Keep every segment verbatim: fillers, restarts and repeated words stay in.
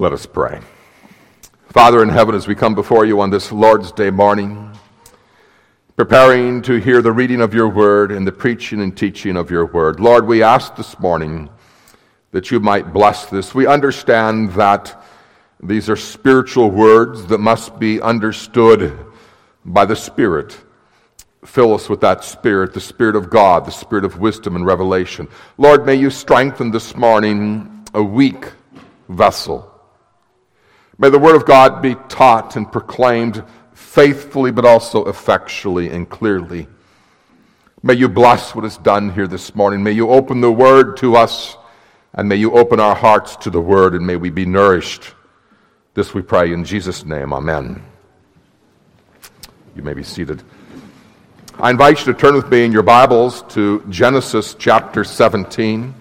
Let us pray. Father in heaven, as we come before you on this Lord's Day morning, preparing to hear the reading of your word and the preaching and teaching of your word, Lord, we ask this morning that you might bless this. We understand that these are spiritual words that must be understood by the Spirit. Fill us with that Spirit, the Spirit of God, the Spirit of wisdom and revelation. Lord, may you strengthen this morning a weak vessel. May the Word of God be taught and proclaimed faithfully, but also effectually and clearly. May you bless what is done here this morning. May you open the Word to us, and may you open our hearts to the Word, and may we be nourished. This we pray in Jesus' name. Amen. You may be seated. I invite you to turn with me in your Bibles to Genesis chapter seventeen.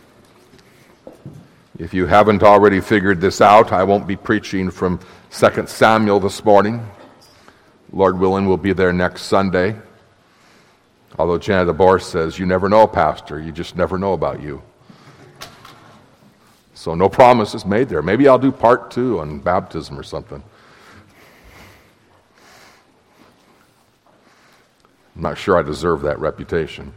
If you haven't already figured this out, I won't be preaching from Second Samuel this morning. Lord willing, we'll be there next Sunday. Although Janet DeBoer says, you never know, Pastor. You just never know about you. So no promises made there. Maybe I'll do part two on baptism or something. I'm not sure I deserve that reputation.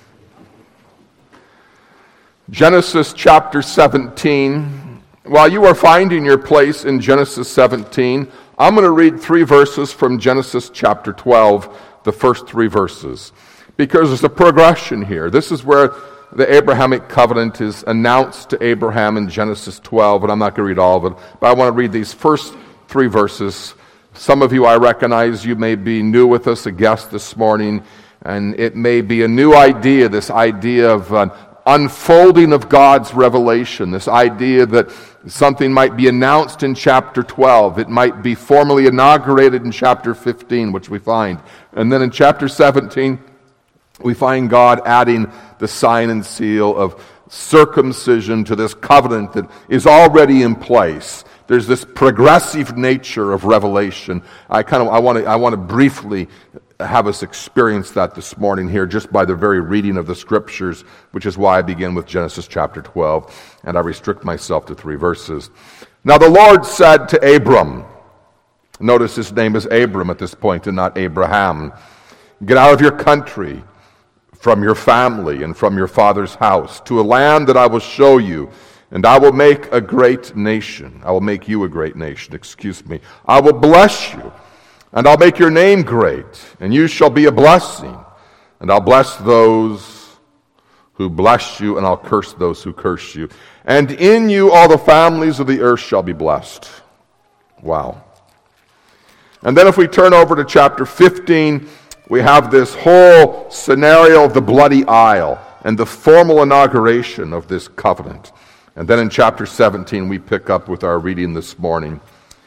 Genesis chapter seventeen. While you are finding your place in Genesis seventeen, I'm going to read three verses from Genesis chapter twelve, the first three verses, because there's a progression here. This is where the Abrahamic covenant is announced to Abraham in Genesis twelve, and I'm not going to read all of it, but I want to read these first three verses. Some of you I recognize, you may be new with us, a guest this morning, and it may be a new idea, this idea of an unfolding of God's revelation, this idea that something might be announced in chapter twelve, it might be formally inaugurated in chapter fifteen, which we find. And then in chapter seventeen, we find God adding the sign and seal of circumcision to this covenant that is already in place. There's this progressive nature of revelation. I kind of I want to I want to briefly have us experience that this morning here just by the very reading of the scriptures, which is why I begin with Genesis chapter twelve, and I restrict myself to three verses. Now the Lord said to Abram, notice his name is Abram at this point and not Abraham, get out of your country, from your family and from your father's house, to a land that I will show you, and I will make a great nation. I will make you a great nation, excuse me. I will bless you, and I'll make your name great, and you shall be a blessing. And I'll bless those who bless you, and I'll curse those who curse you. And in you all the families of the earth shall be blessed. Wow. And then if we turn over to chapter fifteen, we have this whole scenario of the bloody isle and the formal inauguration of this covenant. And then in chapter seventeen, we pick up with our reading this morning.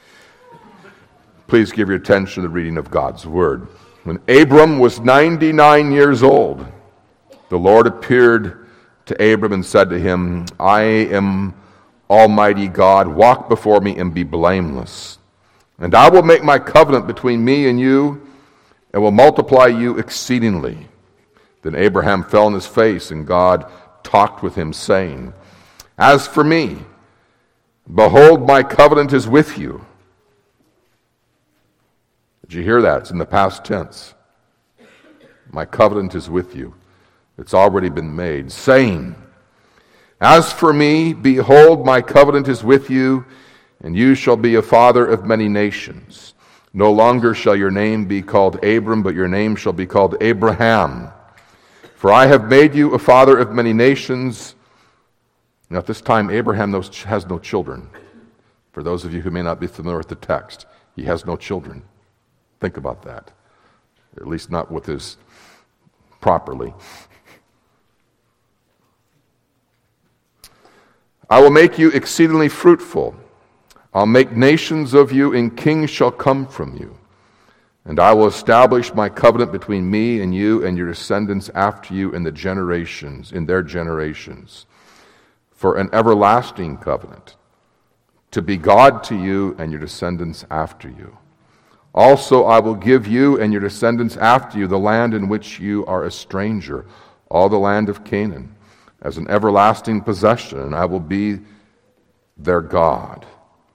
Please give your attention to the reading of God's word. When Abram was ninety-nine years old, the Lord appeared to Abram and said to him, I am Almighty God, walk before me and be blameless. And I will make my covenant between me and you, and will multiply you exceedingly. Then Abraham fell on his face, and God talked with him, saying, As for me, behold, my covenant is with you. Did you hear that? It's in the past tense. My covenant is with you. It's already been made. Saying, As for me, behold, my covenant is with you, and you shall be a father of many nations. No longer shall your name be called Abram, but your name shall be called Abraham. For I have made you a father of many nations. Now at this time, Abraham has no children. For those of you who may not be familiar with the text, he has no children. Think about that. At least not with his properly. I will make you exceedingly fruitful. I'll make nations of you, and kings shall come from you. And I will establish my covenant between me and you and your descendants after you in the generations, in their generations, for an everlasting covenant, to be God to you and your descendants after you. Also I will give you and your descendants after you the land in which you are a stranger, all the land of Canaan, as an everlasting possession, and I will be their God.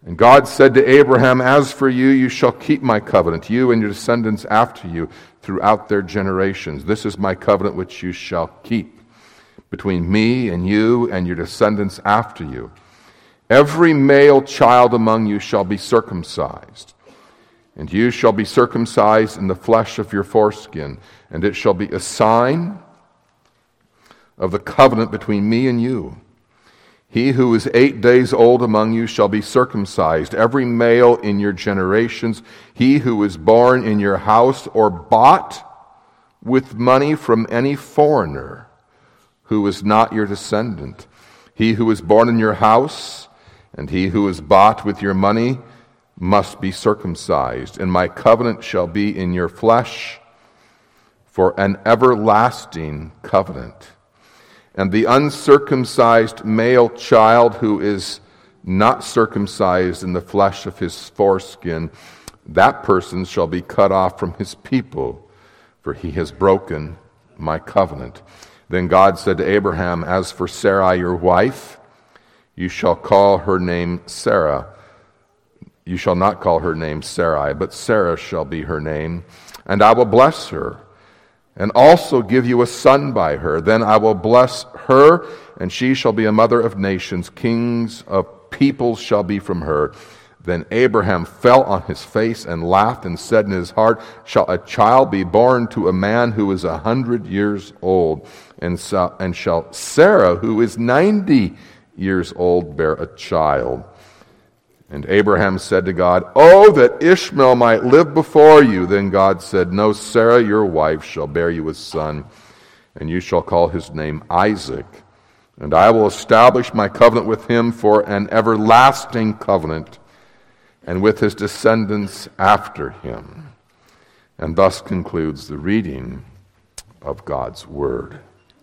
And God said to Abraham, as for you, you shall keep my covenant, you and your descendants after you, throughout their generations. This is my covenant which you shall keep between me and you and your descendants after you. Every male child among you shall be circumcised, and you shall be circumcised in the flesh of your foreskin, and it shall be a sign of the covenant between me and you. He who is eight days old among you shall be circumcised, every male in your generations. He who is born in your house or bought with money from any foreigner who is not your descendant. He who is born in your house and he who is bought with your money must be circumcised. And my covenant shall be in your flesh for an everlasting covenant. And the uncircumcised male child who is not circumcised in the flesh of his foreskin, that person shall be cut off from his people, for he has broken my covenant. Then God said to Abraham, as for Sarai your wife, you shall call her name Sarah. You shall not call her name Sarai, but Sarah shall be her name, and I will bless her, and also give you a son by her. Then I will bless her, and she shall be a mother of nations. Kings of peoples shall be from her. Then Abraham fell on his face and laughed and said in his heart, shall a child be born to a man who is a hundred years old? And, so, and shall Sarah, who is ninety years old, bear a child? And Abraham said to God, oh, that Ishmael might live before you. Then God said, no, Sarah, your wife, shall bear you a son, and you shall call his name Isaac. And I will establish my covenant with him for an everlasting covenant, and with his descendants after him. And thus concludes the reading of God's word.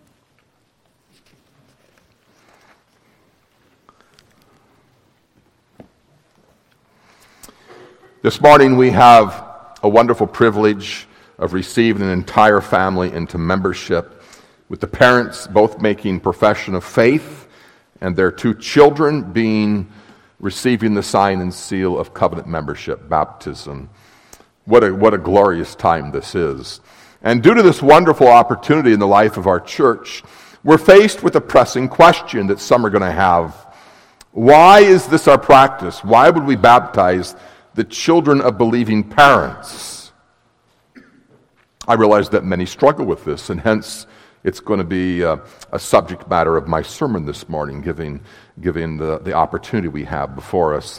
This morning we have a wonderful privilege of receiving an entire family into membership, with the parents both making profession of faith and their two children being receiving the sign and seal of covenant membership, baptism. What a, what a glorious time this is. And due to this wonderful opportunity in the life of our church, we're faced with a pressing question that some are going to have. Why is this our practice? Why would we baptize the children of believing parents? I realize that many struggle with this, and hence it's going to be a, a subject matter of my sermon this morning, giving, giving the, the opportunity we have before us.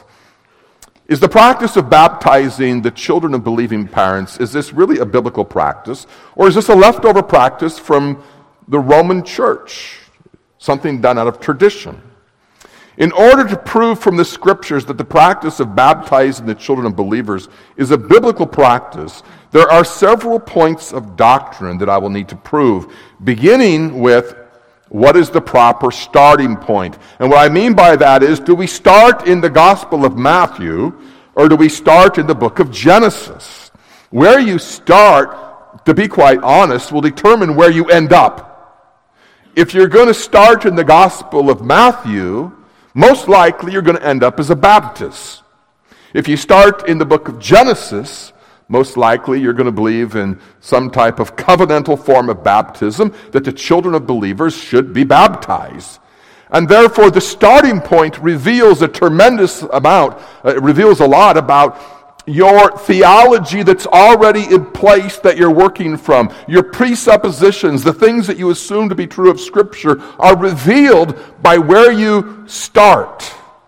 Is the practice of baptizing the children of believing parents, is this really a biblical practice, or is this a leftover practice from the Roman Church, something done out of tradition? In order to prove from the Scriptures that the practice of baptizing the children of believers is a biblical practice, there are several points of doctrine that I will need to prove, beginning with what is the proper starting point. And what I mean by that is, do we start in the Gospel of Matthew, or do we start in the book of Genesis? Where you start, to be quite honest, will determine where you end up. If you're going to start in the Gospel of Matthew, most likely you're going to end up as a Baptist. If you start in the book of Genesis, most likely you're going to believe in some type of covenantal form of baptism, that the children of believers should be baptized. And therefore the starting point reveals a tremendous amount, uh, it reveals a lot about your theology that's already in place that you're working from. Your presuppositions, the things that you assume to be true of Scripture, are revealed by where you start.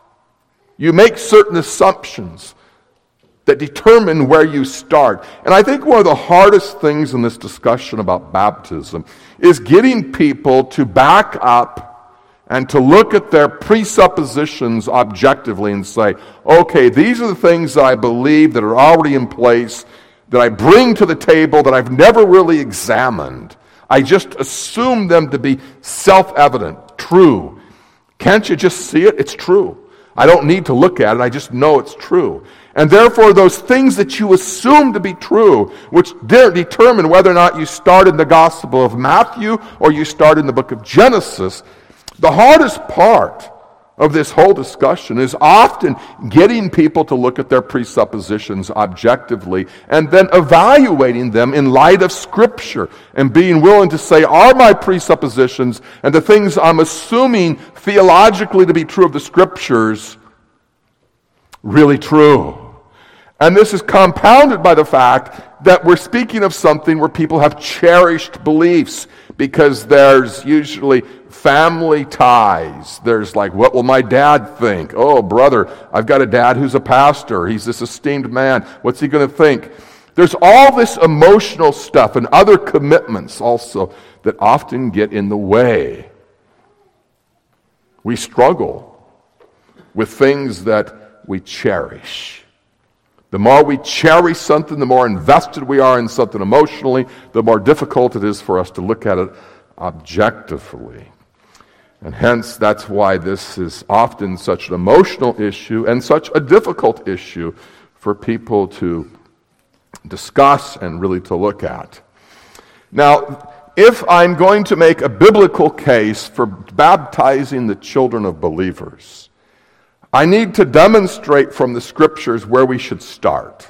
You make certain assumptions that determine where you start. And I think one of the hardest things in this discussion about baptism is getting people to back up and to look at their presuppositions objectively and say, okay, these are the things that I believe that are already in place, that I bring to the table, that I've never really examined. I just assume them to be self-evident, true. Can't you just see it? It's true. I don't need to look at it, I just know it's true. And therefore, those things that you assume to be true, which determine whether or not you start in the Gospel of Matthew or you start in the book of Genesis, the hardest part of this whole discussion is often getting people to look at their presuppositions objectively and then evaluating them in light of Scripture and being willing to say, are my presuppositions and the things I'm assuming theologically to be true of the Scriptures really true? And this is compounded by the fact that we're speaking of something where people have cherished beliefs because there's usually family ties. There's like, what will my dad think? Oh, brother, I've got a dad who's a pastor. He's this esteemed man. What's he going to think? There's all this emotional stuff and other commitments also that often get in the way. We struggle with things that we cherish. The more we cherish something, the more invested we are in something emotionally, the more difficult it is for us to look at it objectively. And hence, that's why this is often such an emotional issue and such a difficult issue for people to discuss and really to look at. Now, if I'm going to make a biblical case for baptizing the children of believers, I need to demonstrate from the Scriptures where we should start.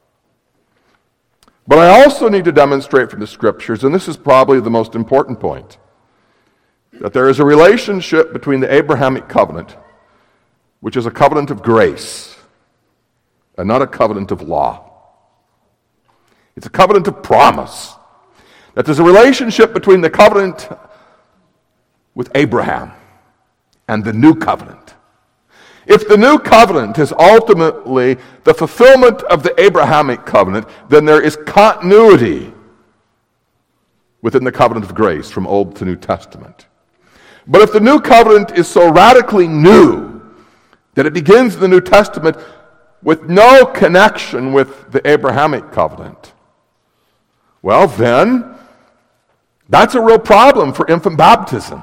But I also need to demonstrate from the Scriptures, and this is probably the most important point, that there is a relationship between the Abrahamic covenant, which is a covenant of grace, and not a covenant of law. It's a covenant of promise. That there's a relationship between the covenant with Abraham and the new covenant. If the new covenant is ultimately the fulfillment of the Abrahamic covenant, then there is continuity within the covenant of grace from Old to New Testament. But if the new covenant is so radically new that it begins in the New Testament with no connection with the Abrahamic covenant, well then, that's a real problem for infant baptism.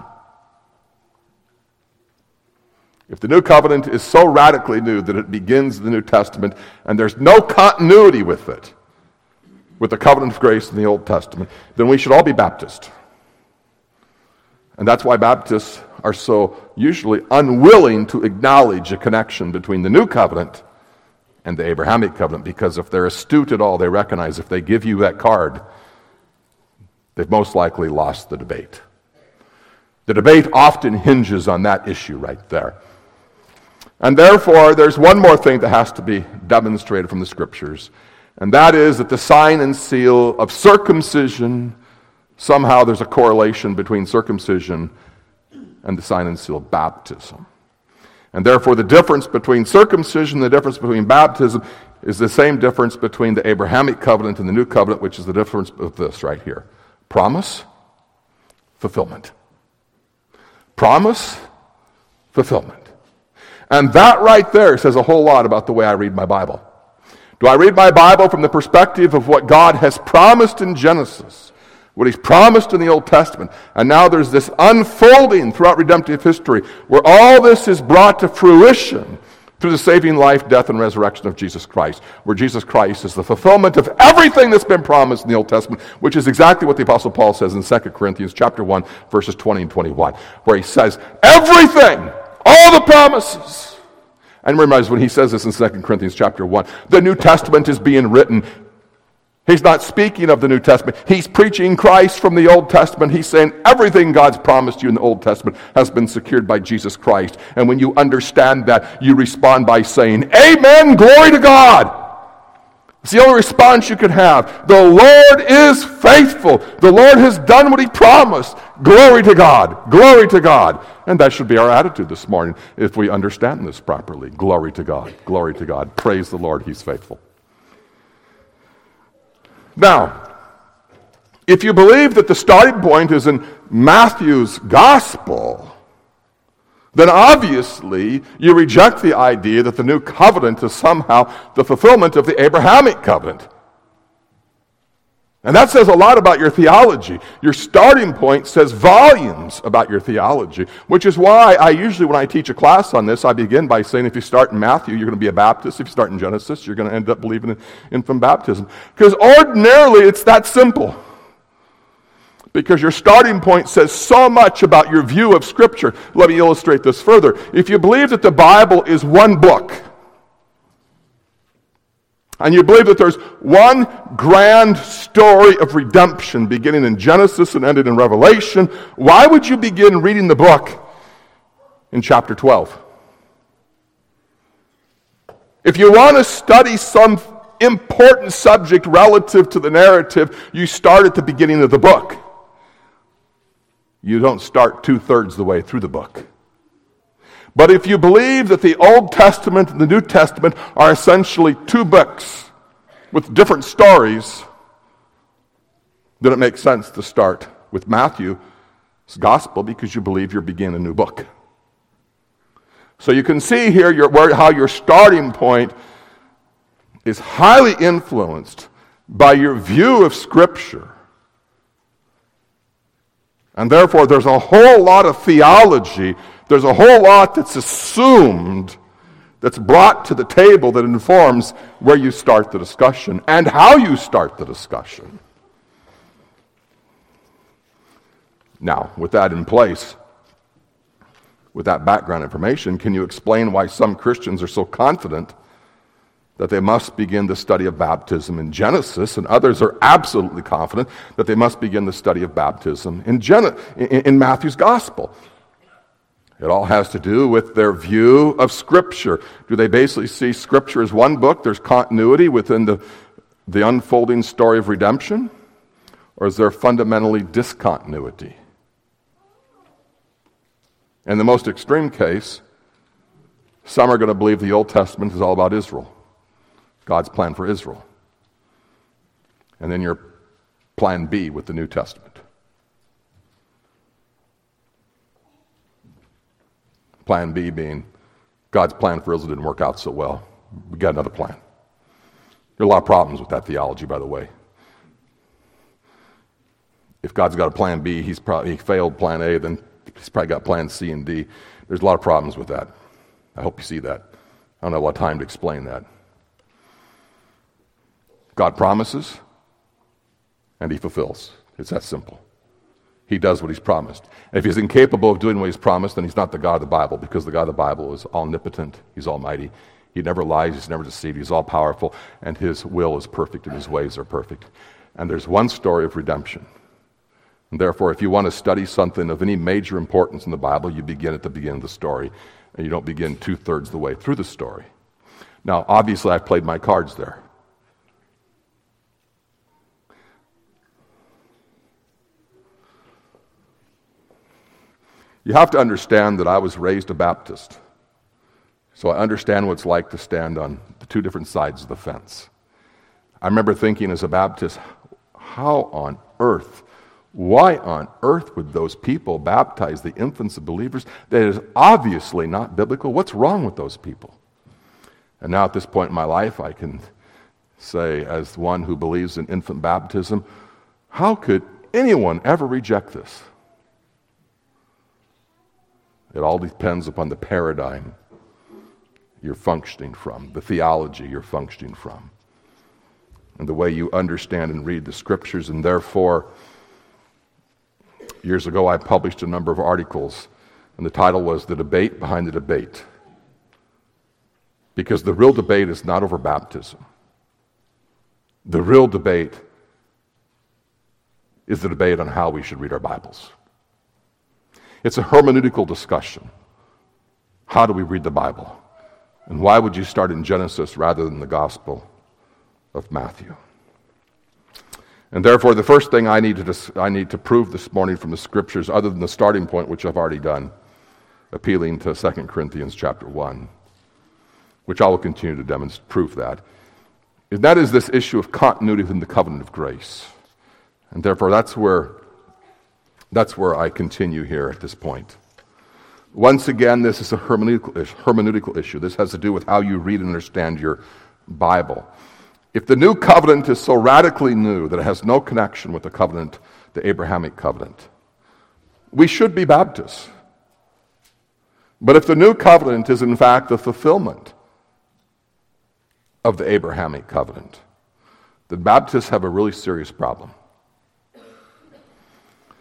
If the new covenant is so radically new that it begins in the New Testament and there's no continuity with it, with the covenant of grace in the Old Testament, then we should all be Baptist. And that's why Baptists are so usually unwilling to acknowledge a connection between the new covenant and the Abrahamic covenant, because if they're astute at all, they recognize if they give you that card, they've most likely lost the debate. The debate often hinges on that issue right there. And therefore, there's one more thing that has to be demonstrated from the Scriptures, and that is that the sign and seal of circumcision, somehow there's a correlation between circumcision and the sign and seal of baptism. And therefore, the difference between circumcision and the difference between baptism is the same difference between the Abrahamic covenant and the new covenant, which is the difference of this right here. Promise, fulfillment. Promise, fulfillment. And that right there says a whole lot about the way I read my Bible. Do I read my Bible from the perspective of what God has promised in Genesis, what He's promised in the Old Testament, and now there's this unfolding throughout redemptive history where all this is brought to fruition through the saving life, death, and resurrection of Jesus Christ, where Jesus Christ is the fulfillment of everything that's been promised in the Old Testament, which is exactly what the Apostle Paul says in Second Corinthians chapter one, verses twenty and twenty-one, where he says, everything, all the promises. And remember, when he says this in Second Corinthians chapter one, the New Testament is being written. He's not speaking of the New Testament. He's preaching Christ from the Old Testament. He's saying everything God's promised you in the Old Testament has been secured by Jesus Christ. And when you understand that, you respond by saying, Amen, glory to God. It's the only response you can have. The Lord is faithful. The Lord has done what He promised. Glory to God. Glory to God. And that should be our attitude this morning if we understand this properly. Glory to God. Glory to God. Praise the Lord. He's faithful. Now, if you believe that the starting point is in Matthew's gospel, then obviously you reject the idea that the new covenant is somehow the fulfillment of the Abrahamic covenant. And that says a lot about your theology. Your starting point says volumes about your theology, which is why I usually, when I teach a class on this, I begin by saying if you start in Matthew, you're going to be a Baptist. If you start in Genesis, you're going to end up believing in infant baptism. Because ordinarily, it's that simple. Because your starting point says so much about your view of Scripture. Let me illustrate this further. If you believe that the Bible is one book, and you believe that there's one grand story of redemption beginning in Genesis and ending in Revelation, why would you begin reading the book in chapter twelve? If you want to study some important subject relative to the narrative, you start at the beginning of the book. You don't start two-thirds the way through the book. But if you believe that the Old Testament and the New Testament are essentially two books with different stories, then it makes sense to start with Matthew's gospel because you believe you're beginning a new book. So you can see here your, where, how your starting point is highly influenced by your view of Scripture. And therefore, there's a whole lot of theology, there's a whole lot that's assumed, that's brought to the table that informs where you start the discussion and how you start the discussion. Now, with that in place, with that background information, can you explain why some Christians are so confident that they must begin the study of baptism in Genesis, and others are absolutely confident that they must begin the study of baptism in, Gen- in, in Matthew's gospel? It all has to do with their view of Scripture. Do they basically see Scripture as one book? There's continuity within the, the unfolding story of redemption? Or is there fundamentally discontinuity? In the most extreme case, some are going to believe the Old Testament is all about Israel. God's plan for Israel. And then your plan B with the New Testament. Plan B being God's plan for Israel didn't work out so well. We got another plan. There are a lot of problems with that theology, by the way. If God's got a plan B, he's probably he failed plan A, then he's probably got plan C and D. There's a lot of problems with that. I hope you see that. I don't have a lot of time to explain that. God promises, and he fulfills. It's that simple. He does what he's promised. And if he's incapable of doing what he's promised, then he's not the God of the Bible, because the God of the Bible is omnipotent, he's almighty, he never lies, he's never deceived, he's all powerful, and his will is perfect and his ways are perfect. And there's one story of redemption. And therefore, if you want to study something of any major importance in the Bible, you begin at the beginning of the story, and you don't begin two-thirds the way through the story. Now, obviously, I've played my cards there. You have to understand that I was raised a Baptist. So I understand what it's like to stand on the two different sides of the fence. I remember thinking as a Baptist, how on earth, why on earth would those people baptize the infants of believers? That is obviously not biblical. What's wrong with those people? And now at this point in my life, I can say, as one who believes in infant baptism, how could anyone ever reject this? It all depends upon the paradigm you're functioning from, the theology you're functioning from, and the way you understand and read the Scriptures. And therefore, years ago I published a number of articles, and the title was The Debate Behind the Debate. Because the real debate is not over baptism. The real debate is the debate on how we should read our Bibles. It's a hermeneutical discussion. How do we read the Bible? And why would you start in Genesis rather than the Gospel of Matthew? And therefore, the first thing I need to dis- I need to prove this morning from the Scriptures, other than the starting point, which I've already done, appealing to Second Corinthians chapter one, which I will continue to demonstrate, prove that, and that is this issue of continuity within the covenant of grace. And therefore, that's where That's where I continue here at this point. Once again, this is a hermeneutical issue, hermeneutical issue. This has to do with how you read and understand your Bible. If the new covenant is so radically new that it has no connection with the covenant, the Abrahamic covenant, we should be Baptists. But if the new covenant is in fact the fulfillment of the Abrahamic covenant, then Baptists have a really serious problem.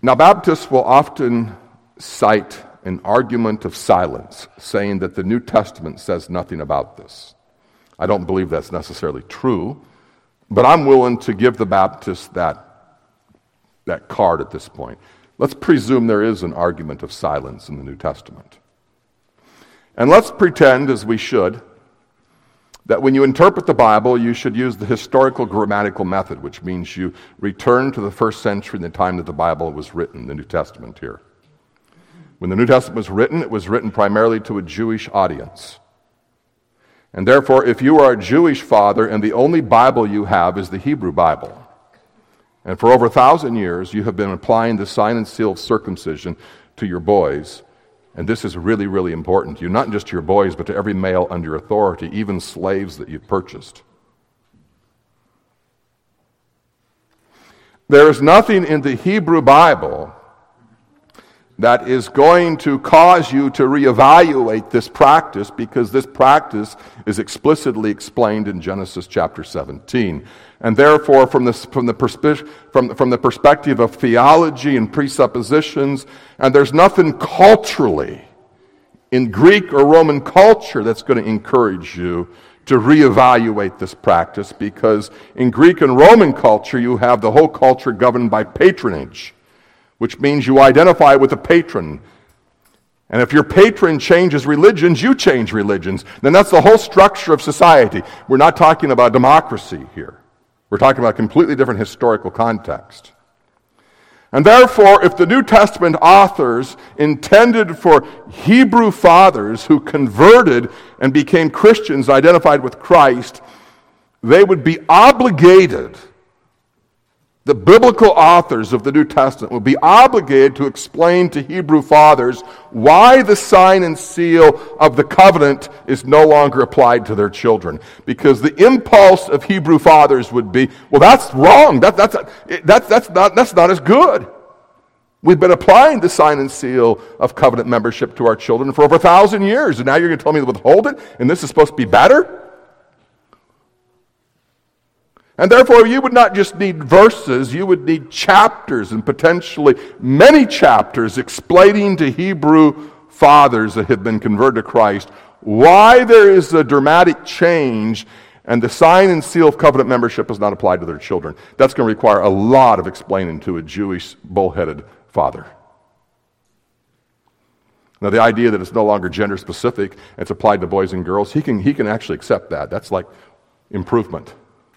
Now, Baptists will often cite an argument of silence, saying that the New Testament says nothing about this. I don't believe that's necessarily true, but I'm willing to give the Baptists that, that card at this point. Let's presume there is an argument of silence in the New Testament. And let's pretend, as we should, that when you interpret the Bible, you should use the historical grammatical method, which means you return to the first century in the time that the Bible was written, the New Testament here. When the New Testament was written, it was written primarily to a Jewish audience. And therefore, if you are a Jewish father and the only Bible you have is the Hebrew Bible, and for over a thousand years you have been applying the sign and seal of circumcision to your boys, and this is really, really important to you, not just to your boys, but to every male under authority, even slaves that you've purchased. There is nothing in the Hebrew Bible that is going to cause you to reevaluate this practice, because this practice is explicitly explained in Genesis chapter seventeen. And therefore, from, this, from, the perspe- from, from the perspective of theology and presuppositions, and there's nothing culturally in Greek or Roman culture that's going to encourage you to reevaluate this practice, because in Greek and Roman culture, you have the whole culture governed by patronage, which means you identify with a patron. And if your patron changes religions, you change religions. Then that's the whole structure of society. We're not talking about democracy here. We're talking about a completely different historical context. And therefore, if the New Testament authors intended for Hebrew fathers who converted and became Christians identified with Christ, they would be obligated, the biblical authors of the New Testament would be obligated to explain to Hebrew fathers why the sign and seal of the covenant is no longer applied to their children. Because the impulse of Hebrew fathers would be, well, that's wrong. That, that's, that, that's, not, that's not as good. We've been applying the sign and seal of covenant membership to our children for over a thousand years, and now you're going to tell me to withhold it, and this is supposed to be better? And therefore, you would not just need verses, you would need chapters, and potentially many chapters explaining to Hebrew fathers that have been converted to Christ why there is a dramatic change and the sign and seal of covenant membership is not applied to their children. That's going to require a lot of explaining to a Jewish bullheaded father. Now, the idea that it's no longer gender specific, it's applied to boys and girls, he can, he can actually accept that. That's like improvement.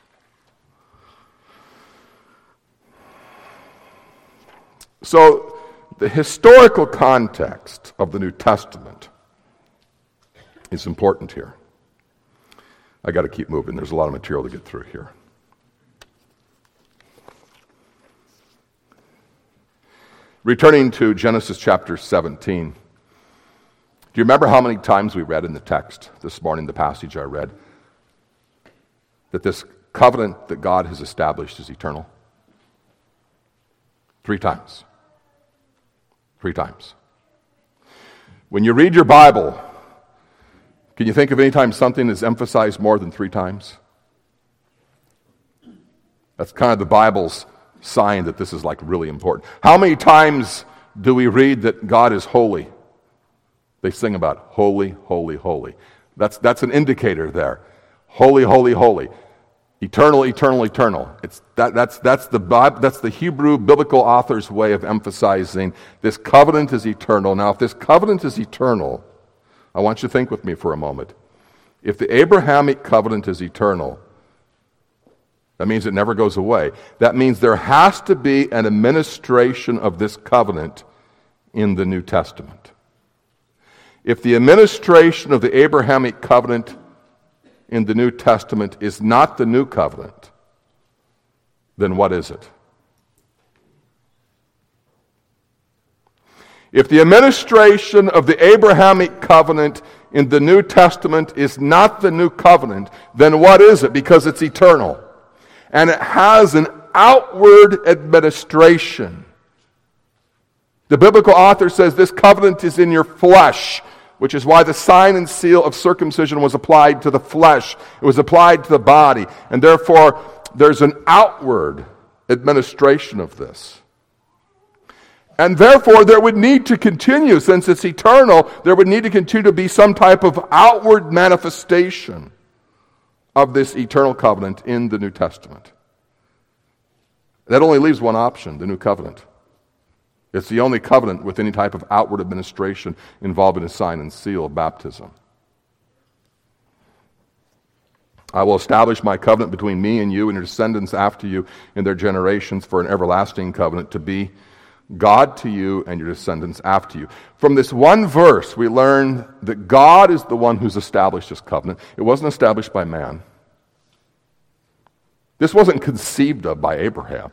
So, the historical context of the New Testament is important here. I got to keep moving. There's a lot of material to get through here. Returning to Genesis chapter seventeen. Do you remember how many times we read in the text this morning, the passage I read, that this covenant that God has established is eternal? Three times. Three times. When you read your Bible, can you think of any time something is emphasized more than three times? That's kind of the Bible's sign that this is like really important. How many times do we read that God is holy? They sing about holy, holy, holy. That's, that's an indicator there. Holy, holy, holy. Eternal, eternal, eternal. It's that, that's, that's, the, that's the Hebrew biblical author's way of emphasizing this covenant is eternal. Now, if this covenant is eternal, I want you to think with me for a moment. If the Abrahamic covenant is eternal, that means it never goes away. That means there has to be an administration of this covenant in the New Testament. If the administration of the Abrahamic covenant in the New Testament is not the new covenant, then what is it? If the administration of the Abrahamic covenant in the New Testament is not the new covenant, then what is it? Because it's eternal. And it has an outward administration. The biblical author says this covenant is in your flesh, which is why the sign and seal of circumcision was applied to the flesh. It was applied to the body. And therefore, there's an outward administration of this. And therefore, there would need to continue, since it's eternal, there would need to continue to be some type of outward manifestation of this eternal covenant in the New Testament. That only leaves one option, the New Covenant. It's the only covenant with any type of outward administration involving a sign and seal of baptism. I will establish my covenant between me and you and your descendants after you in their generations for an everlasting covenant to be God to you and your descendants after you. From this one verse, we learn that God is the one who's established this covenant. It wasn't established by man. This wasn't conceived of by Abraham.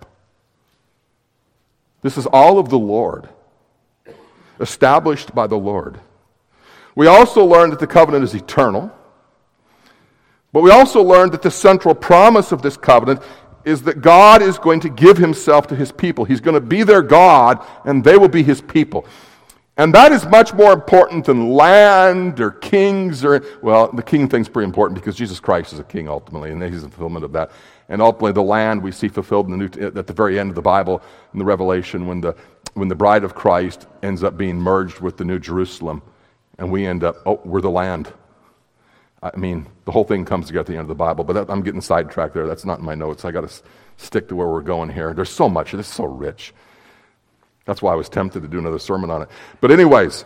This is all of the Lord, established by the Lord. We also learn that the covenant is eternal, but we also learn that the central promise of this covenant is that God is going to give himself to his people. He's going to be their God, and they will be his people. And that is much more important than land or kings or, well, the king thing's pretty important because Jesus Christ is a king ultimately, and he's the fulfillment of that. And ultimately the land we see fulfilled in the New, at the very end of the Bible, in the Revelation, when the, when the bride of Christ ends up being merged with the New Jerusalem, and we end up, oh, we're the land. I mean, the whole thing comes together at the end of the Bible, but that, I'm getting sidetracked there. That's not in my notes. I got to s- stick to where we're going here. There's so much. This is so rich. That's why I was tempted to do another sermon on it. But anyways,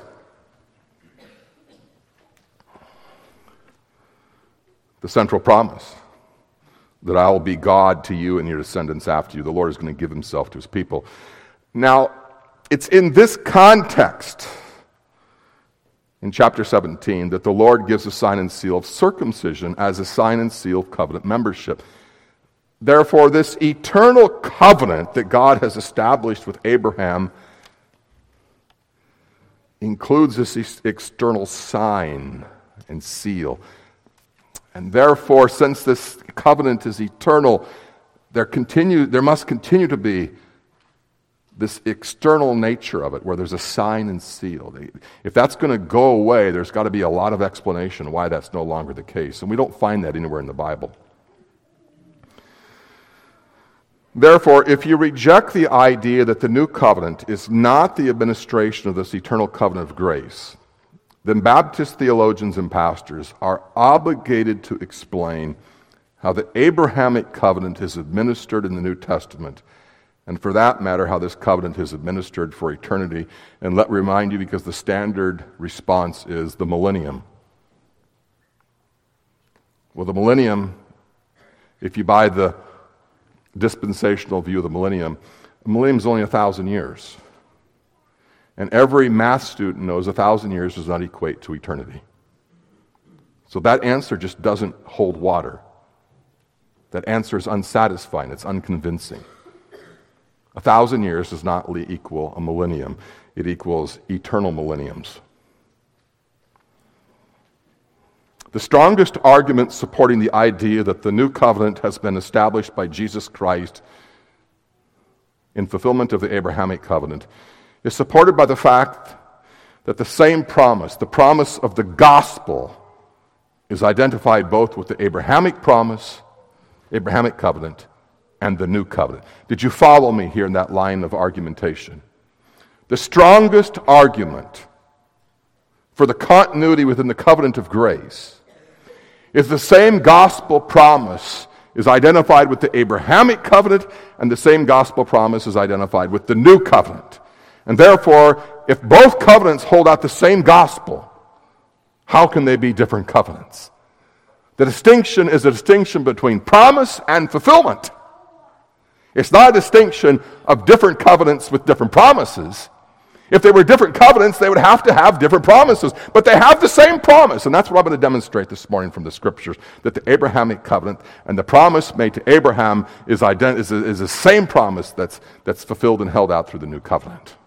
the central promise that I will be God to you and your descendants after you. The Lord is going to give himself to his people. Now, it's in this context in chapter seventeen, that the Lord gives a sign and seal of circumcision as a sign and seal of covenant membership. Therefore, this eternal covenant that God has established with Abraham includes this external sign and seal. And therefore, since this covenant is eternal, there continue, there must continue to be this external nature of it, where there's a sign and seal. If that's going to go away, there's got to be a lot of explanation why that's no longer the case. And we don't find that anywhere in the Bible. Therefore, if you reject the idea that the new covenant is not the administration of this eternal covenant of grace, then Baptist theologians and pastors are obligated to explain how the Abrahamic covenant is administered in the New Testament, and for that matter, how this covenant is administered for eternity. And let me remind you, because the standard response is the millennium. Well, the millennium, if you buy the dispensational view of the millennium, the millennium is only a thousand years. And every math student knows a thousand years does not equate to eternity. So that answer just doesn't hold water. That answer is unsatisfying. It's unconvincing. A thousand years does not equal a millennium. It equals eternal millenniums. The strongest argument supporting the idea that the new covenant has been established by Jesus Christ in fulfillment of the Abrahamic covenant is supported by the fact that the same promise, the promise of the gospel, is identified both with the Abrahamic promise, Abrahamic covenant, and the new covenant. Did you follow me here in that line of argumentation? The strongest argument for the continuity within the covenant of grace is the same gospel promise is identified with the Abrahamic covenant, and the same gospel promise is identified with the new covenant. And therefore, if both covenants hold out the same gospel, how can they be different covenants? The distinction is a distinction between promise and fulfillment. It's not a distinction of different covenants with different promises. If they were different covenants, they would have to have different promises. But they have the same promise, and that's what I'm going to demonstrate this morning from the Scriptures, that the Abrahamic covenant and the promise made to Abraham is, ident- is, is the same promise that's, that's fulfilled and held out through the new covenant.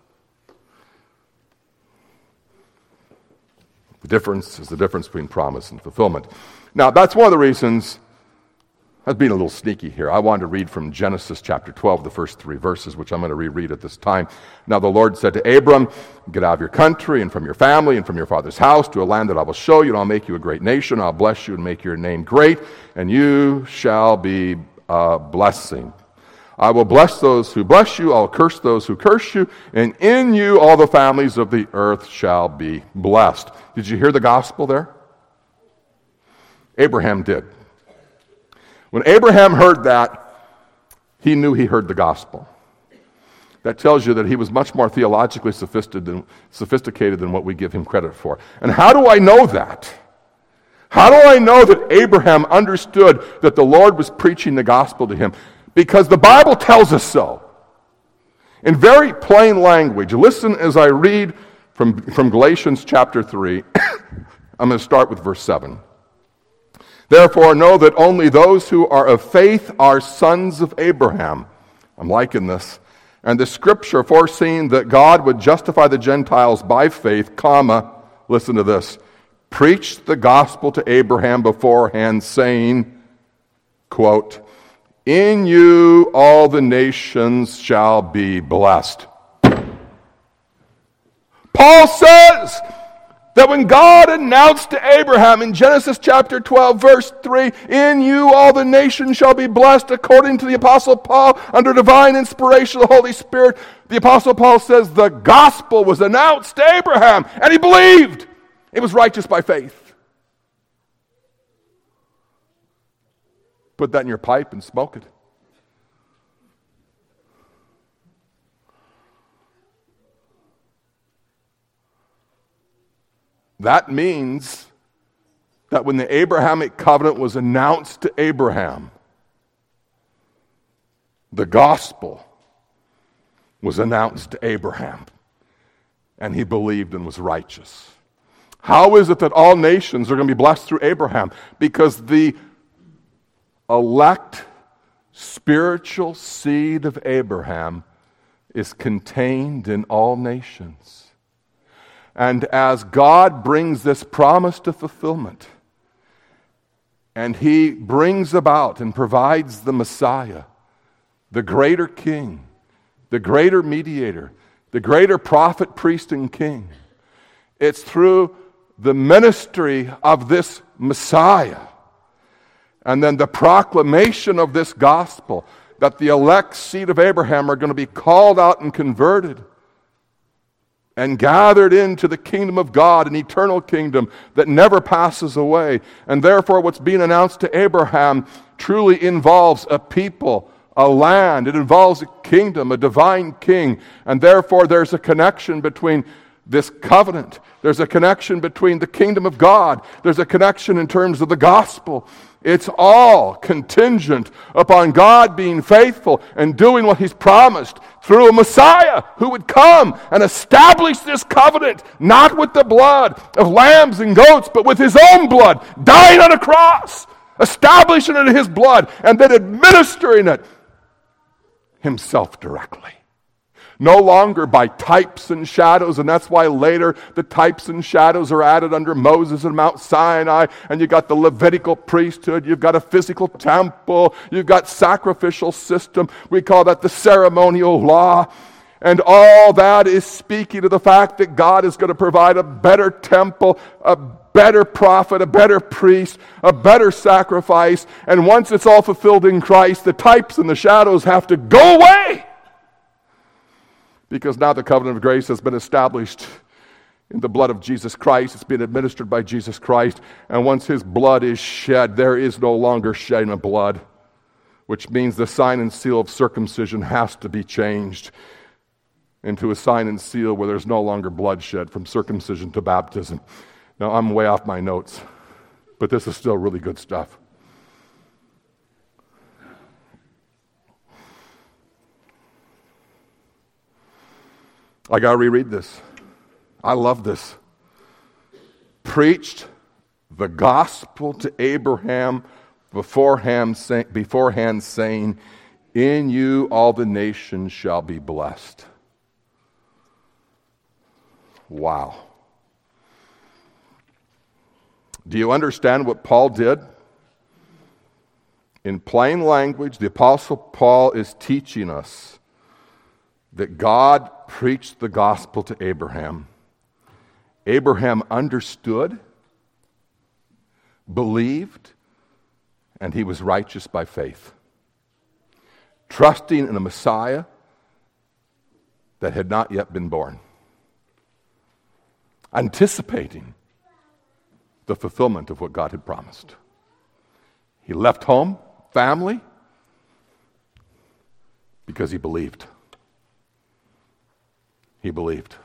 The difference is the difference between promise and fulfillment. Now, that's one of the reasons I was being a little sneaky here. I wanted to read from Genesis chapter twelve, the first three verses, which I'm going to reread at this time. Now the Lord said to Abram, get out of your country and from your family and from your father's house to a land that I will show you, and I'll make you a great nation. I'll bless you and make your name great, and you shall be a blessing. I will bless those who bless you, I'll curse those who curse you, and in you all the families of the earth shall be blessed. Did you hear the gospel there? Abraham did. When Abraham heard that, he knew he heard the gospel. That tells you that he was much more theologically sophisticated than, sophisticated than what we give him credit for. And how do I know that? How do I know that Abraham understood that the Lord was preaching the gospel to him? Because the Bible tells us so. In very plain language, listen as I read from, from Galatians chapter three. I'm going to start with verse seven. Therefore, know that only those who are of faith are sons of Abraham. I'm liking this. And the scripture foreseeing that God would justify the Gentiles by faith, comma, listen to this, preached the gospel to Abraham beforehand, saying, quote, in you all the nations shall be blessed. Paul says that when God announced to Abraham in Genesis chapter twelve, verse three, in you all the nations shall be blessed, according to the Apostle Paul, under divine inspiration of the Holy Spirit, the Apostle Paul says the gospel was announced to Abraham, and he believed. It was righteous by faith. Put that in your pipe and smoke it. That means that when the Abrahamic covenant was announced to Abraham, the gospel was announced to Abraham, and he believed and was righteous. How is it that all nations are going to be blessed through Abraham? Because the elect spiritual seed of Abraham is contained in all nations. And as God brings this promise to fulfillment, and he brings about and provides the Messiah, the greater king, the greater mediator, the greater prophet, priest, and king, it's through the ministry of this Messiah and then the proclamation of this gospel that the elect seed of Abraham are going to be called out and converted and gathered into the kingdom of God, an eternal kingdom that never passes away. And therefore, what's being announced to Abraham truly involves a people, a land. It involves a kingdom, a divine king. And therefore, there's a connection between this covenant. There's a connection between the kingdom of God. There's a connection in terms of the gospel. It's all contingent upon God being faithful and doing what he's promised through a Messiah who would come and establish this covenant, not with the blood of lambs and goats, but with his own blood, dying on a cross, establishing it in his blood, and then administering it himself directly. No longer by types and shadows, and that's why later the types and shadows are added under Moses and Mount Sinai, and you've got the Levitical priesthood, you've got a physical temple, you've got sacrificial system, we call that the ceremonial law, and all that is speaking to the fact that God is going to provide a better temple, a better prophet, a better priest, a better sacrifice, and once it's all fulfilled in Christ, the types and the shadows have to go away. Because now the covenant of grace has been established in the blood of Jesus Christ. It's been administered by Jesus Christ. And once his blood is shed, there is no longer shedding of blood, which means the sign and seal of circumcision has to be changed into a sign and seal where there's no longer bloodshed from circumcision to baptism. Now, I'm way off my notes, but this is still really good stuff. I got to reread this. I love this. Preached the gospel to Abraham beforehand, say, beforehand saying, in you all the nations shall be blessed. Wow. Do you understand what Paul did? In plain language, the Apostle Paul is teaching us that God preached the gospel to Abraham. Abraham understood, believed, and he was righteous by faith. trusting in a Messiah that had not yet been born, anticipating the fulfillment of what God had promised. He left home, family, because he believed. He believed.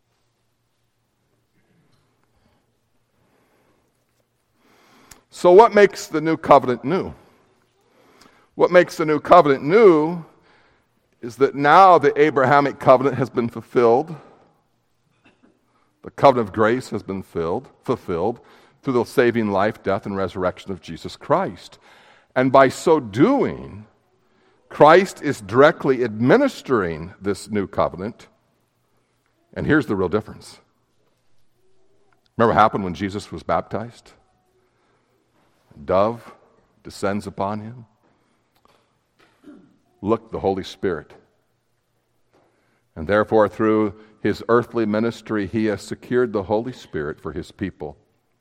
So what makes the new covenant new? What makes the new covenant new is that now the Abrahamic covenant has been fulfilled. The covenant of grace has been filled, fulfilled through the saving life, death, and resurrection of Jesus Christ. And by so doing, Christ is directly administering this new covenant. And here's the real difference. Remember what happened when Jesus was baptized? A dove descends upon him. Look, the Holy Spirit. And therefore, through his earthly ministry, he has secured the Holy Spirit for his people.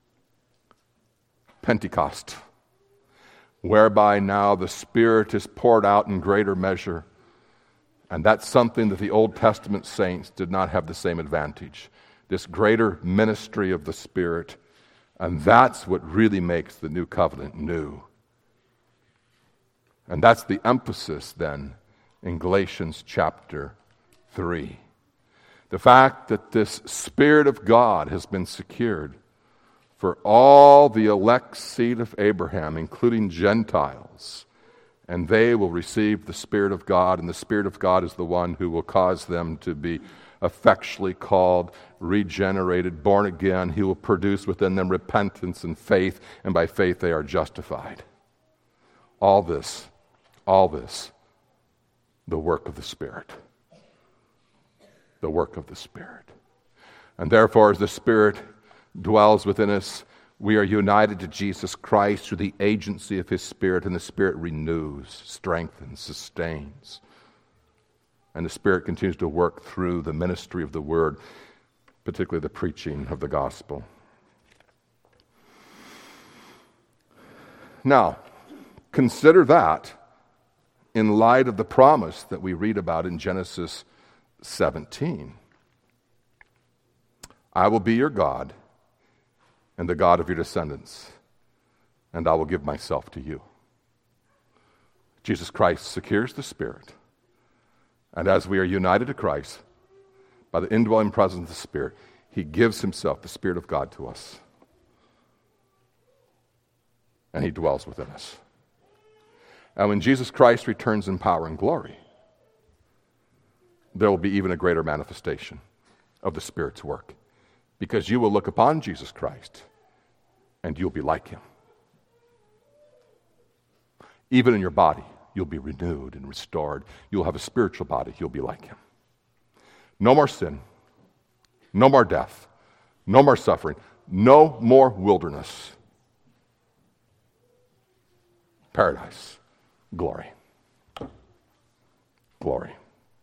Pentecost, whereby now the Spirit is poured out in greater measure. And that's something that the Old Testament saints did not have the same advantage. This greater ministry of the Spirit. And that's what really makes the new covenant new. And that's the emphasis then in Galatians chapter three. The fact that this Spirit of God has been secured for all the elect seed of Abraham, including Gentiles, and they will receive the Spirit of God, and the Spirit of God is the one who will cause them to be effectually called, regenerated, born again. He will produce within them repentance and faith, and by faith they are justified. All this, all this, the work of the Spirit. The work of the Spirit. And therefore, as the Spirit dwells within us, we are united to Jesus Christ through the agency of his Spirit, and the Spirit renews, strengthens, sustains. And the Spirit continues to work through the ministry of the Word, particularly the preaching of the gospel. Now, consider that in light of the promise that we read about in Genesis seventeen. I will be your God and the God of your descendants, and I will give myself to you. Jesus Christ secures the Spirit, and as we are united to Christ by the indwelling presence of the Spirit, he gives himself, the Spirit of God, to us. And he dwells within us. And when Jesus Christ returns in power and glory, there will be even a greater manifestation of the Spirit's work. Because you will look upon Jesus Christ and you'll be like him. Even in your body, you'll be renewed and restored. You'll have a spiritual body. You'll be like him. No more sin. No more death. No more suffering. No more wilderness. Paradise. Glory. Glory.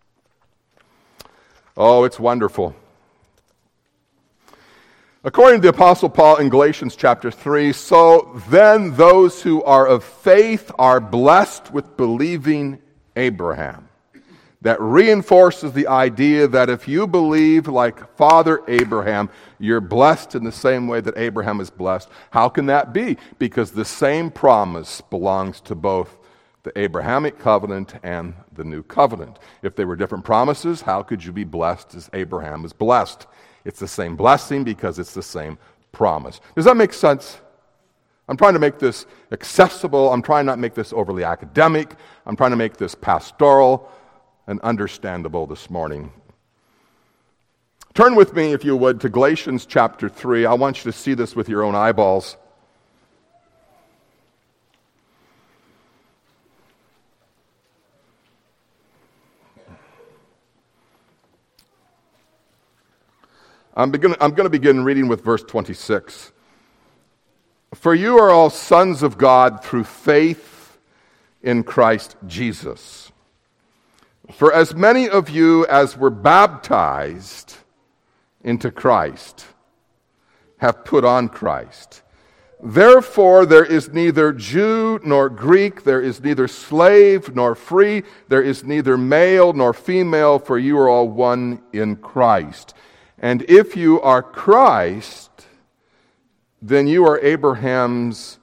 Oh, it's wonderful. According to the Apostle Paul in Galatians chapter three, so then those who are of faith are blessed with believing Abraham. That reinforces the idea that if you believe like Father Abraham, you're blessed in the same way that Abraham is blessed. How can that be? Because the same promise belongs to both the Abrahamic covenant and the new covenant. If they were different promises, how could you be blessed as Abraham is blessed? It's the same blessing because it's the same promise. Does that make sense? I'm trying to make this accessible. I'm trying not to make this overly academic. I'm trying to make this pastoral and understandable this morning. Turn with me, if you would, to Galatians chapter three. I want you to see this with your own eyeballs. I'm, begin, I'm going to begin reading with verse twenty-six. For you are all sons of God through faith in Christ Jesus. For as many of you as were baptized into Christ have put on Christ. Therefore, there is neither Jew nor Greek, there is neither slave nor free, there is neither male nor female, for you are all one in Christ. And if you are Christ, then you are Abraham's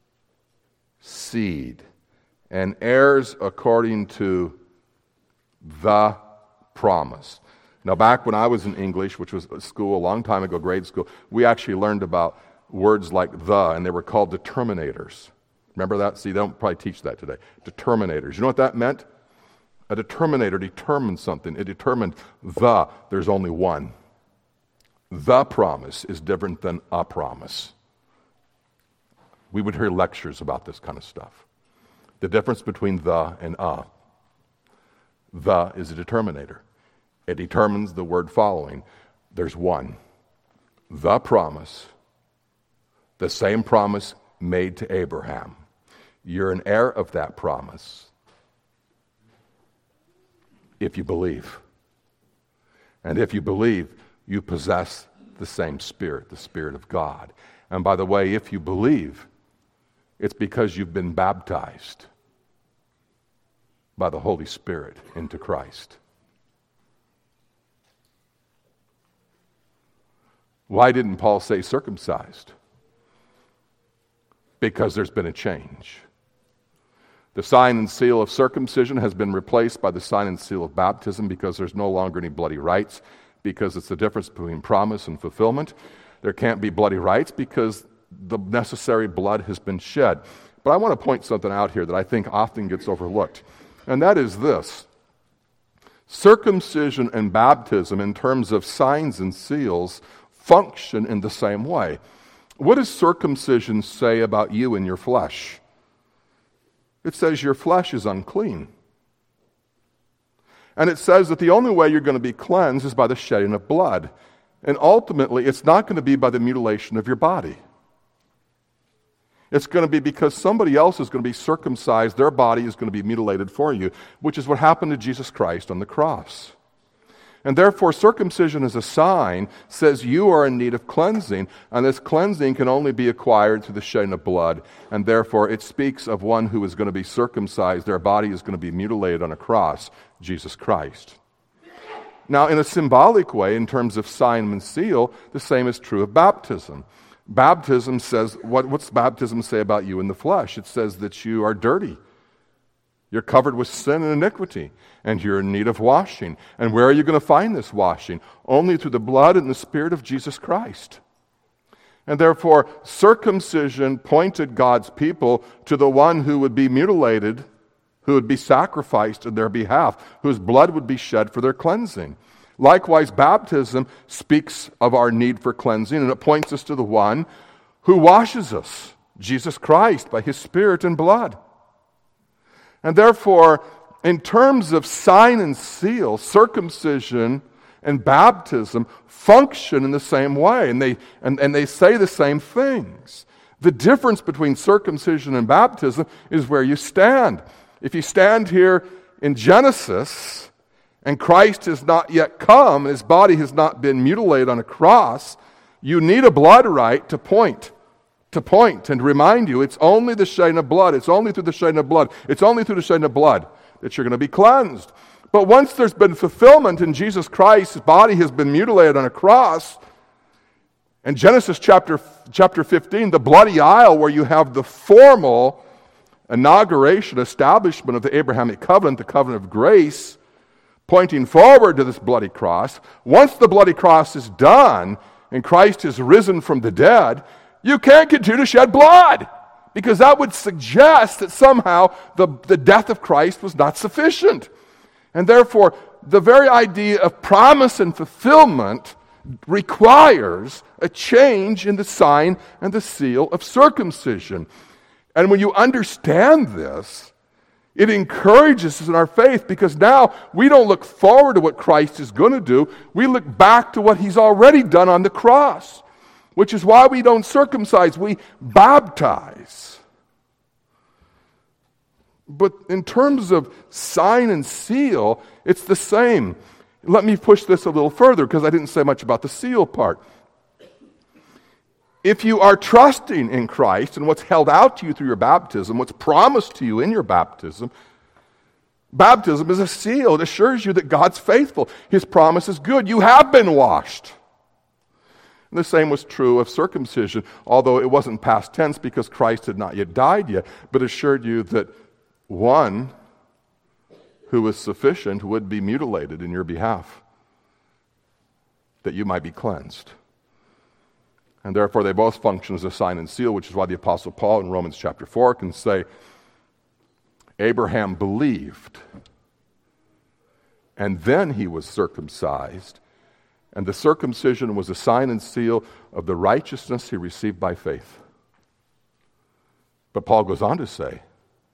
seed and heirs according to the promise. Now, back when I was in English, which was a school a long time ago, grade school, we actually learned about words like the, and they were called determinators. Remember that? See, they don't probably teach that today. Determinators. You know what that meant? A determinator determined something. It determined the, there's only one. The promise is different than a promise. We would hear lectures about this kind of stuff. The difference between the and a. The is a determinator. It determines the word following. There's one. The promise. The same promise made to Abraham. You're an heir of that promise if you believe. And if you believe, you possess the same Spirit, the Spirit of God. And by the way, if you believe, it's because you've been baptized by the Holy Spirit into Christ. Why didn't Paul say circumcised? Because there's been a change. The sign and seal of circumcision has been replaced by the sign and seal of baptism because there's no longer any bloody rites, because it's the difference between promise and fulfillment. There can't be bloody rites because the necessary blood has been shed. But I want to point something out here that I think often gets overlooked, and that is this. Circumcision and baptism, in terms of signs and seals, function in the same way. What does circumcision say about you and your flesh? It says your flesh is unclean. And it says that the only way you're going to be cleansed is by the shedding of blood. And ultimately, it's not going to be by the mutilation of your body. It's going to be because somebody else is going to be circumcised, their body is going to be mutilated for you, which is what happened to Jesus Christ on the cross. And therefore, circumcision as a sign says you are in need of cleansing, and this cleansing can only be acquired through the shedding of blood, and therefore it speaks of one who is going to be circumcised, their body is going to be mutilated on a cross, Jesus Christ. Now, in a symbolic way, in terms of sign and seal, the same is true of baptism. Baptism says, what, what's baptism say about you in the flesh? It says that you are dirty. You're covered with sin and iniquity, and you're in need of washing. And where are you going to find this washing? Only through the blood and the Spirit of Jesus Christ. And therefore, circumcision pointed God's people to the one who would be mutilated, who would be sacrificed in their behalf, whose blood would be shed for their cleansing. Likewise, baptism speaks of our need for cleansing, and it points us to the one who washes us, Jesus Christ, by His Spirit and blood. And therefore, in terms of sign and seal, circumcision and baptism function in the same way, and they, and, and they say the same things. The difference between circumcision and baptism is where you stand. If you stand here in Genesis, and Christ has not yet come, and His body has not been mutilated on a cross, you need a blood rite to point. To point and remind you, it's only the shedding of blood. It's only through the shedding of blood. It's only through the shedding of blood that you're going to be cleansed. But once there's been fulfillment in Jesus Christ, His body has been mutilated on a cross. In Genesis chapter, chapter fifteen, the bloody aisle where you have the formal inauguration, establishment of the Abrahamic covenant, the covenant of grace, pointing forward to this bloody cross. Once the bloody cross is done and Christ is risen from the dead, you can't continue to shed blood, because that would suggest that somehow the, the death of Christ was not sufficient. And therefore, the very idea of promise and fulfillment requires a change in the sign and the seal of circumcision. And when you understand this, it encourages us in our faith, because now we don't look forward to what Christ is going to do. We look back to what He's already done on the cross. Which is why we don't circumcise, we baptize. But in terms of sign and seal, it's the same. Let me push this a little further, because I didn't say much about the seal part. If you are trusting in Christ and what's held out to you through your baptism, what's promised to you in your baptism, baptism is a seal. It assures you that God's faithful. His promise is good. You have been washed. And the same was true of circumcision, although it wasn't past tense because Christ had not yet died yet, but assured you that one who is sufficient would be mutilated in your behalf, that you might be cleansed. And therefore they both function as a sign and seal, which is why the Apostle Paul in Romans chapter four can say, Abraham believed, and then he was circumcised, and the circumcision was a sign and seal of the righteousness he received by faith. But Paul goes on to say,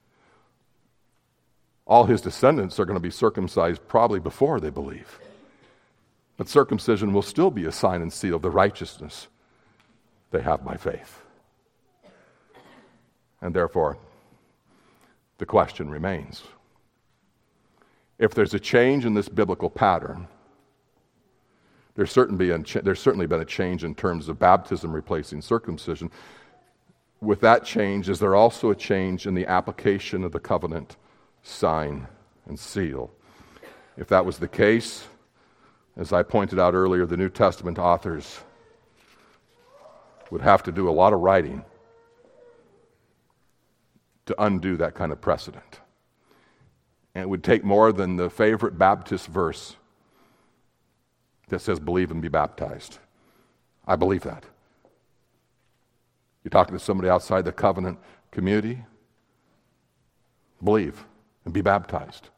all his descendants are going to be circumcised probably before they believe. But circumcision will still be a sign and seal of the righteousness they have by faith. And therefore, the question remains. If there's a change in this biblical pattern, there's certainly, been, there's certainly been a change in terms of baptism replacing circumcision. With that change, is there also a change in the application of the covenant sign and seal? If that was the case, as I pointed out earlier, the New Testament authors would have to do a lot of writing to undo that kind of precedent. And it would take more than the favorite Baptist verse that says, believe and be baptized. I believe that. You're talking to somebody outside the covenant community, believe and be baptized.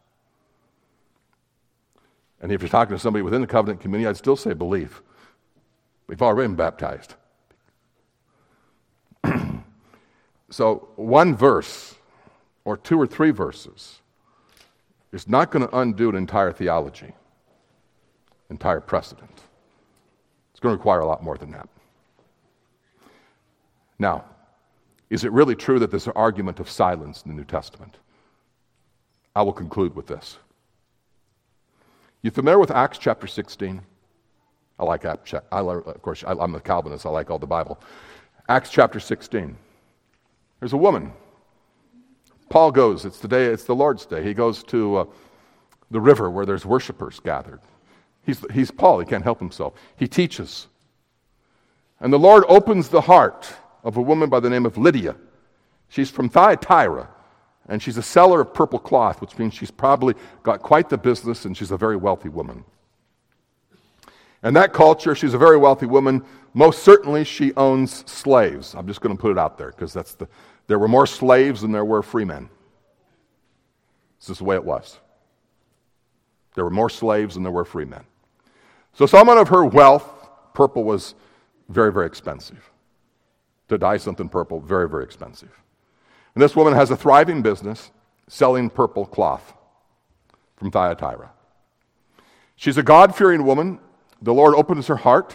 And if you're talking to somebody within the covenant community, I'd still say believe. We've already been baptized. So one verse or two or three verses is not going to undo an entire theology, entire precedent. It's going to require a lot more than that. Now, is it really true that there's an argument of silence in the New Testament? I will conclude with this. You familiar with Acts chapter sixteen? I like Acts. I, of course, I'm a Calvinist. I like all the Bible. Acts chapter sixteen. There's a woman. Paul goes. It's the day. It's the Lord's Day. He goes to uh, the river where there's worshipers gathered. He's he's Paul. He can't help himself. He teaches, and the Lord opens the heart of a woman by the name of Lydia. She's from Thyatira, and she's a seller of purple cloth, which means she's probably got quite the business, and she's a very wealthy woman. In that culture, she's a very wealthy woman. Most certainly, she owns slaves. I'm just going to put it out there because that's the. There were more slaves than there were free men. This is the way it was. There were more slaves than there were free men. So, someone of her wealth, purple was very, very expensive. To dye something purple, very, very expensive. And this woman has a thriving business selling purple cloth from Thyatira. She's a God-fearing woman. The Lord opens her heart,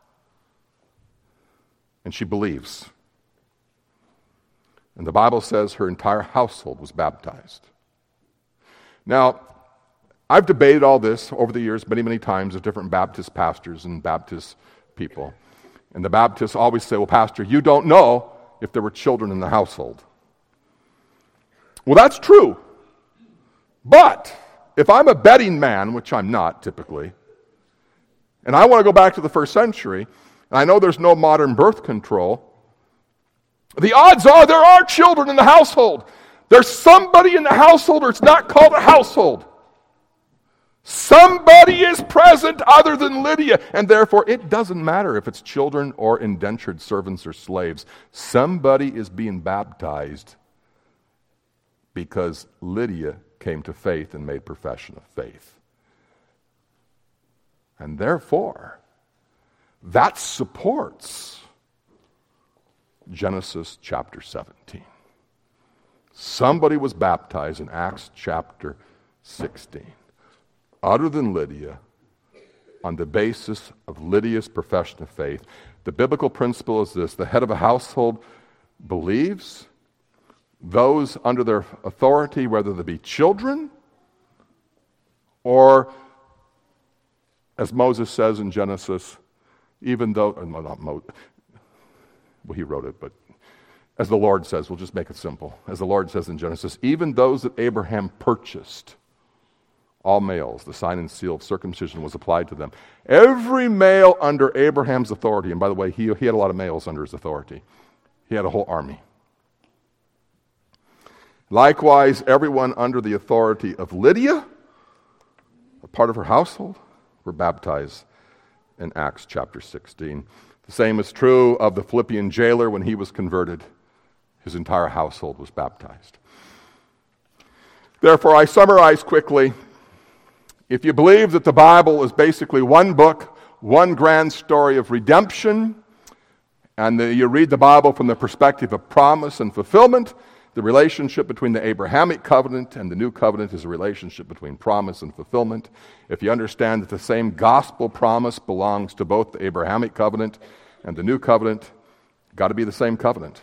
and she believes. And the Bible says her entire household was baptized. Now, I've debated all this over the years many, many times with different Baptist pastors and Baptist people. And the Baptists always say, well, Pastor, you don't know if there were children in the household. Well, that's true. But if I'm a betting man, which I'm not typically, and I want to go back to the first century, and I know there's no modern birth control, the odds are there are children in the household. There's somebody in the household, or it's not called a household. Somebody is present other than Lydia, and therefore it doesn't matter if it's children or indentured servants or slaves. Somebody is being baptized because Lydia came to faith and made profession of faith. And therefore, that supports Genesis chapter seventeen. Somebody was baptized in Acts chapter sixteen, other than Lydia, on the basis of Lydia's profession of faith. The biblical principle is this: the head of a household believes, those under their authority, whether they be children or, as Moses says in Genesis, even though, no, not Moses, Well, he wrote it, but as the Lord says, we'll just make it simple. As the Lord says in Genesis, even those that Abraham purchased, all males, the sign and seal of circumcision was applied to them. Every male under Abraham's authority, and by the way, he, he had a lot of males under his authority. He had a whole army. Likewise, everyone under the authority of Lydia, a part of her household, were baptized in Acts chapter sixteen. The same is true of the Philippian jailer when he was converted. His entire household was baptized. Therefore, I summarize quickly. If you believe that the Bible is basically one book, one grand story of redemption, and the, you read the Bible from the perspective of promise and fulfillment, the relationship between the Abrahamic covenant and the new covenant is a relationship between promise and fulfillment. If you understand that the same gospel promise belongs to both the Abrahamic covenant and the new covenant, got to be the same covenant.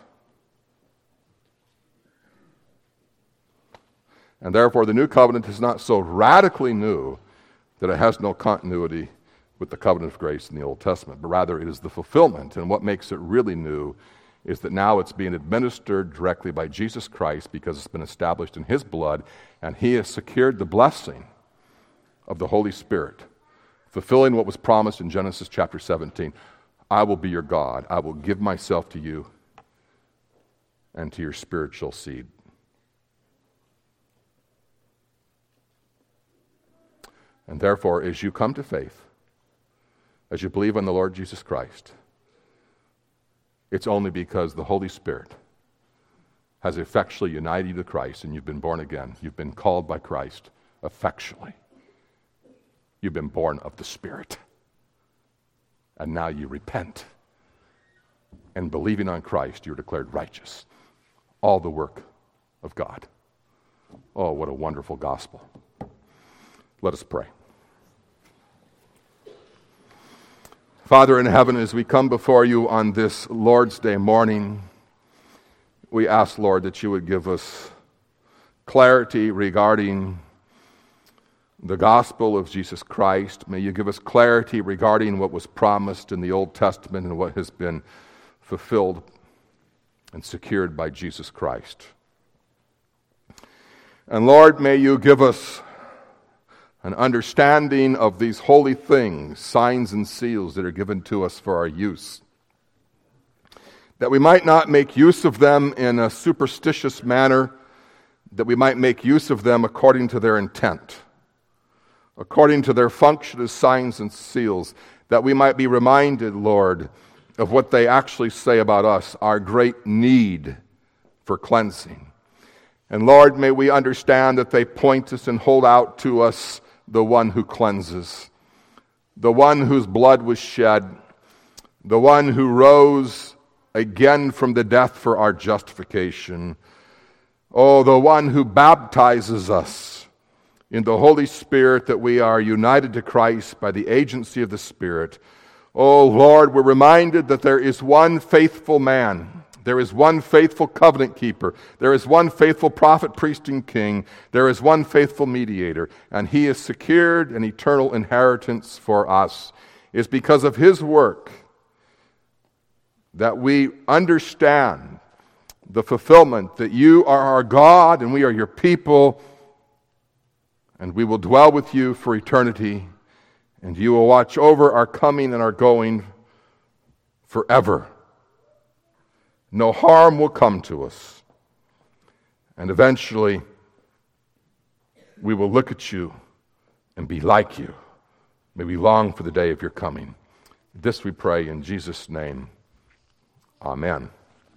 And therefore, the new covenant is not so radically new that it has no continuity with the covenant of grace in the Old Testament, but rather it is the fulfillment. And what makes it really new is that now it's being administered directly by Jesus Christ because it's been established in his blood, and he has secured the blessing of the Holy Spirit, fulfilling what was promised in Genesis chapter seventeen. I will be your God. I will give myself to you and to your spiritual seed. And therefore, as you come to faith, as you believe on the Lord Jesus Christ, it's only because the Holy Spirit has effectually united you to Christ and you've been born again. You've been called by Christ effectually. You've been born of the Spirit. And now you repent. And believing on Christ, you're declared righteous. All the work of God. Oh, what a wonderful gospel. Let us pray. Father in heaven, as we come before you on this Lord's Day morning, we ask, Lord, that you would give us clarity regarding the gospel of Jesus Christ. May you give us clarity regarding what was promised in the Old Testament and what has been fulfilled and secured by Jesus Christ. And Lord, may you give us an understanding of these holy things, signs and seals that are given to us for our use, that we might not make use of them in a superstitious manner, that we might make use of them according to their intent, according to their function as signs and seals, that we might be reminded, Lord, of what they actually say about us, our great need for cleansing. And Lord, may we understand that they point us and hold out to us the one who cleanses, the one whose blood was shed, the one who rose again from the death for our justification. Oh, the one who baptizes us in the Holy Spirit, that we are united to Christ by the agency of the Spirit. Oh, Lord, we're reminded that there is one faithful man. There is one faithful covenant keeper. There is one faithful prophet, priest, and king. There is one faithful mediator. And he has secured an eternal inheritance for us. It's because of his work that we understand the fulfillment that you are our God and we are your people. And we will dwell with you for eternity. And you will watch over our coming and our going forever. No harm will come to us. And eventually, we will look at you and be like you. May we long for the day of your coming. This we pray in Jesus' name. Amen.